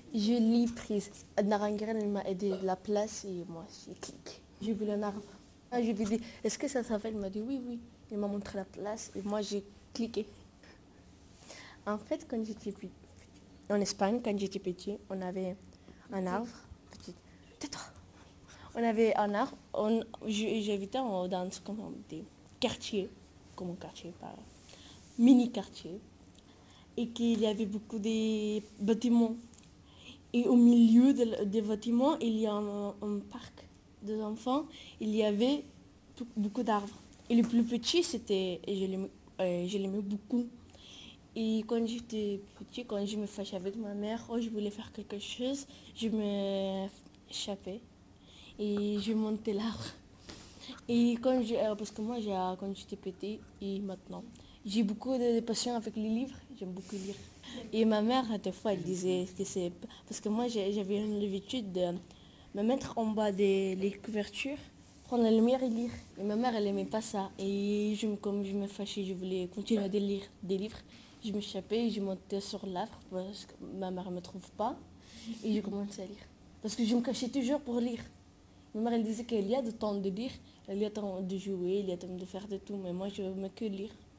Je l'ai prise. Narangueren, elle m'a aidé la place et moi, j'ai cliqué. J'ai vu un arbre. Ah, je lui ai dit, est-ce que ça s'appelle? Il m'a dit oui, oui. Il m'a montré la place et moi, j'ai cliqué. En fait, quand j'étais en Espagne, quand j'étais petit, on avait un arbre. Petit. Tais-toi. On avait un arbre. J'habitais dans des quartiers, comme un quartier, pas mini quartier, et qu'il y avait beaucoup de bâtiments. Et au milieu des bâtiments, il y a un parc des enfants. Il y avait beaucoup d'arbres. Et le plus petit, c'était, et je l'aimais beaucoup. Et quand j'étais petit, quand je me fâchais avec ma mère, oh, je voulais faire quelque chose, je m'échappais et je montais l'arbre. Et parce que moi, quand j'étais petit et maintenant, j'ai beaucoup de passion avec les livres, j'aime beaucoup lire. Et ma mère, des fois, elle disait que c'est... Parce que moi, j'avais l'habitude de me mettre en bas des couvertures, prendre la lumière et lire. Et ma mère, elle aimait pas ça. Et comme je me fâchais, je voulais continuer à lire des livres. Je m'échappais et je montais sur l'arbre parce que ma mère ne me trouve pas. Et je commençais à lire. Parce que je me cachais toujours pour lire. Ma mère, elle disait qu'il y a de temps de lire, il y a de temps de jouer, il y a de temps de faire de tout. Mais moi, je ne veux que lire.